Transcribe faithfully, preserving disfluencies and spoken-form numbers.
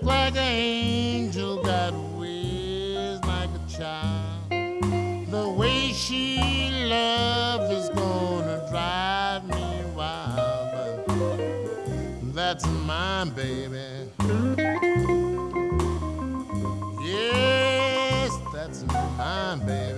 like an angel, got ways like a child. The way she loves is gonna drive me wild, but that's mine, baby. Yes, that's mine, baby.